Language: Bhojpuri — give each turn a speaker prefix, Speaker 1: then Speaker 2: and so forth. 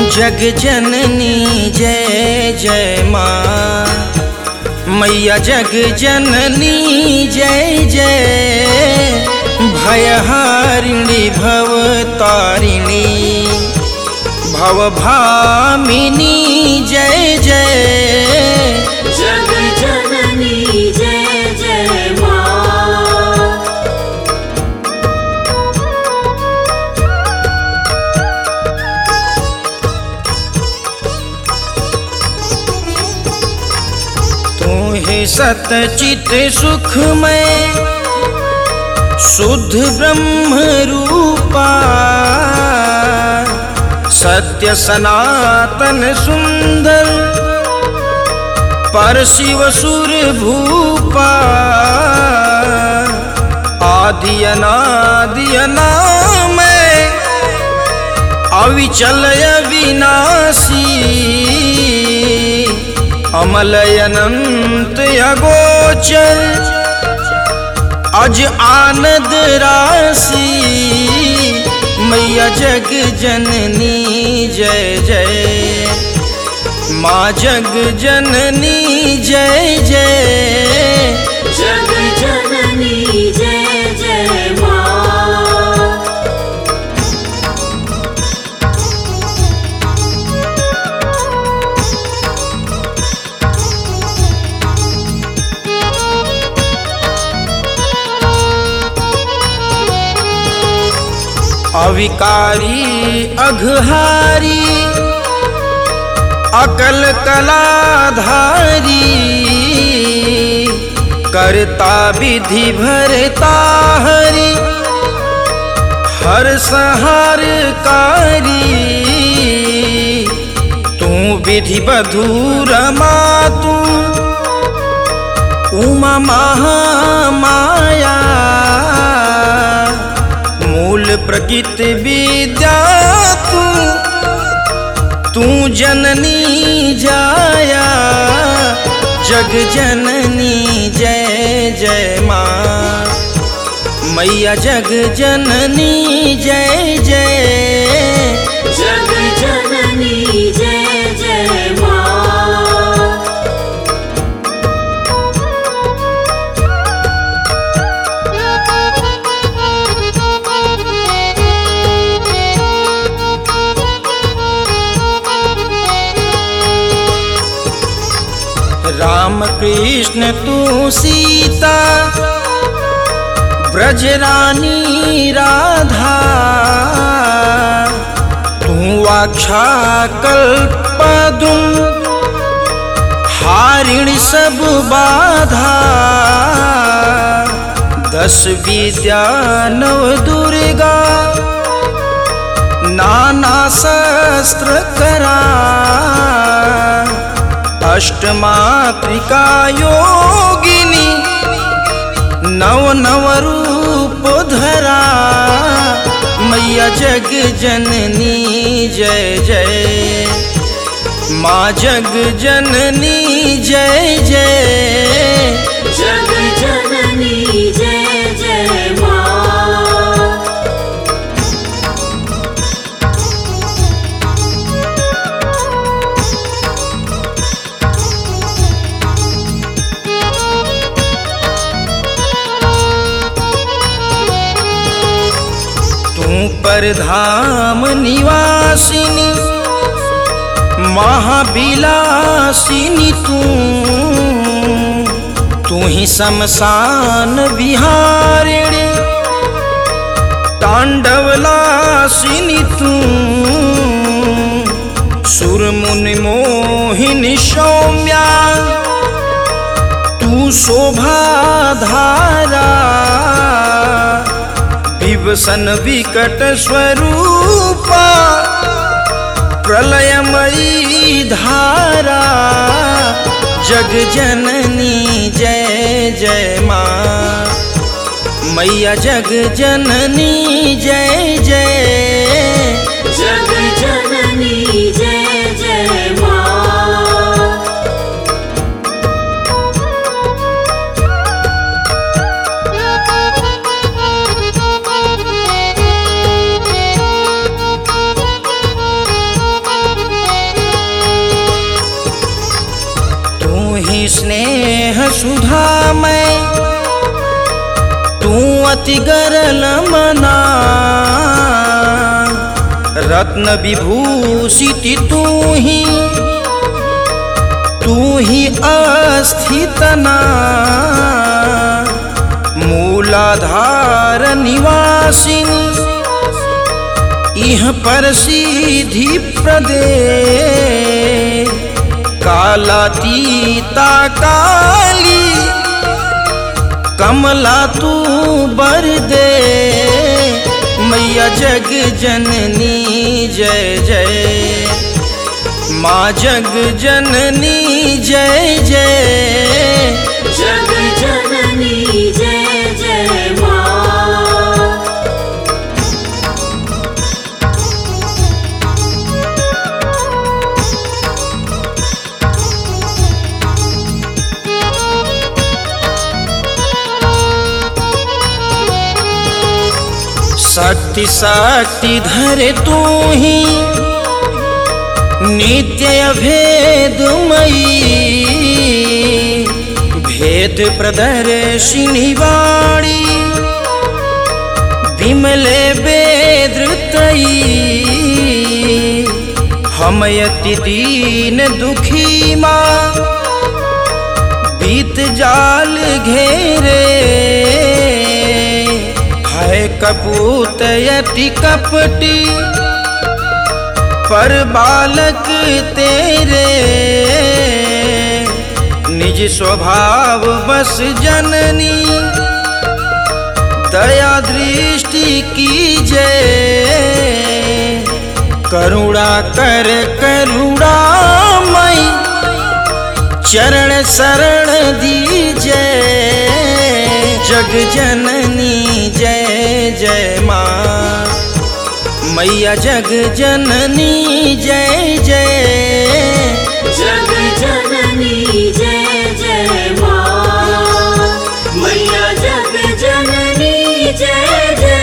Speaker 1: जग जननी जय जय माँ, मैया जग जननी जय जय। भयहारिणी भव तारिणी भवभामिनी जय जय।
Speaker 2: जग जननी जय जय माँ।
Speaker 1: तू ही सतचित सुखमय शुद्ध ब्रह्म रूपा, सत्य सनातन सुंदर पर शिव सुर भूपा। आदि अनादि अनामय अविचल अविनाशी, अमल अनंत अगोचर अज आनंद राशि। मैया जग जननी जय जय, माँ जग जननी जय जय।
Speaker 2: जग जननी जय जय माँ।
Speaker 1: अविकारी अघहारी अकल कलाधारी, करता विधि भरता हरि हर संहार कारी। तू विधि बधूर मातु उमा महामाया, मूल प्रकृति विद्या तू जननी जाया। जग जननी जय जय माँ, मैया जग जननी जय जय।
Speaker 2: जग जननी जय जय माँ।
Speaker 1: राम कृष्ण तू सीता ब्रज रानी राधा, तू आक्षा कल्पदुम हारिणी सब बाधा। दस विद्या नव दुर्गा नाना शस्त्र करा, अष्टमात्रिका योगिनी नव नव रूप धरा। मैया जग जननी जय जय, माँ जग जननी जय जय।
Speaker 2: जग जननी जय जय माँ।
Speaker 1: परधाम निवासिनी महाबिलासिनी, तू ही शमशान विहारिणी तांडवलासिनी। तू सुर मुनि मोहिनी सौम्या, तू शोभा धारा। विवसन विकट स्वरूपा प्रलयमयी धारा। जग जननी जय जय माँ, मैया जग जननी जय जय।
Speaker 2: जग जननी जय जय माँ।
Speaker 1: सुधामय तू अति गरल मना रत्न विभूषित तू ही अस्थितना मूलाधार निवासिनी इह पर सीधी प्रदे कालातीता काली कमला तू बर दे मैया जग जननी जय जय माँ जग जननी जय जय
Speaker 2: जग जननी जय जय माँ
Speaker 1: शक्ति शक्ति धरे तू ही नित्य भेदमयी भेद प्रदर्शिनी वाणी विमले वेदृतयी हम यति दीन दुखी माँ बीत जाल घेरे है कपूत यति कपटी पर बालक तेरे निज स्वभाव बस जननी दया दृष्टि कीजे करुणा कर करुणामयी चरण शरण दीजे जग जननी जय जय माँ मैया जग जननी जय जय
Speaker 2: जग जननी जय जय माँ मैया जग जननी जय जय